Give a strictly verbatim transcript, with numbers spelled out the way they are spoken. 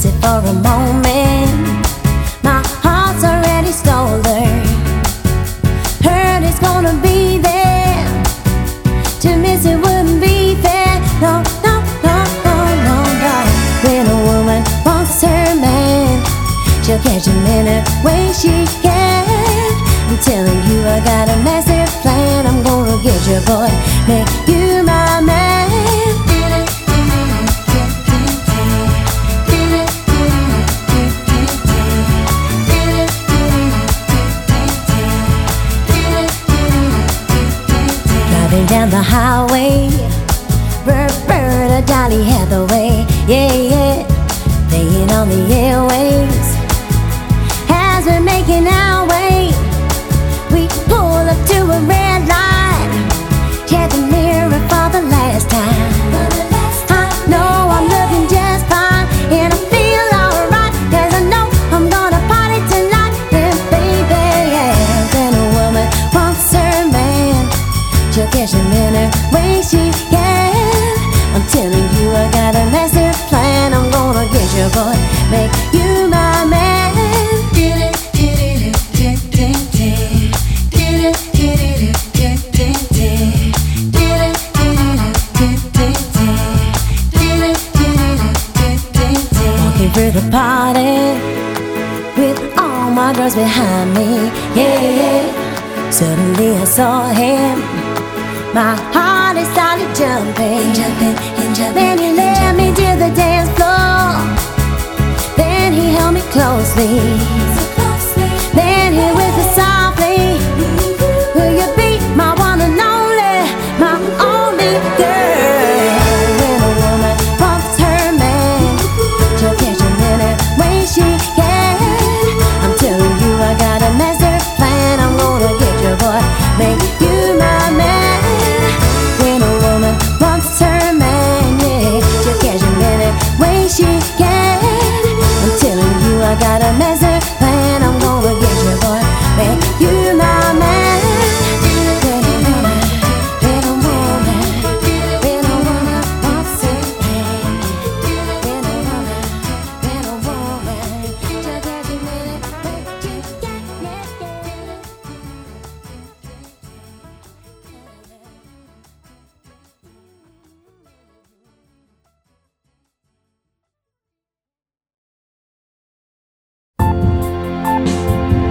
it for a moment. My heart's already stolen. Heard it's gonna be there. To miss it wouldn't be fair. No, no, no, no, no, no. When a woman wants her man, she'll catch him in a way she can. I'm telling you, I got a massive plan. I'm gonna get you, boy, make you my man. Driving down the highway, Roberta Dolly Hathaway, yeah, yeah, playing on the airwaves. As we're making our way, we pull up to a red light. Check the mirror for the last time. I know I'm looking just fine, and I feel alright, 'cause I know I'm gonna party tonight. And baby, yeah, when a woman wants her man, she'll catch him in her way she can. I'm telling you, I got a massive plan. I'm gonna get you, boy, make you my man. Walking through the party with all my girls behind me, yeah, yeah. Suddenly I saw him. My heart it started jumping, jumping, and jumping. Then he led me to the dance floor. Then he held me closely. Then he whispered softly, will you be my one and only, my only girl? When a woman wants her man, she'll catch him in a way she can. I'm telling you, I got a master plan. I'm gonna get you, boy, make you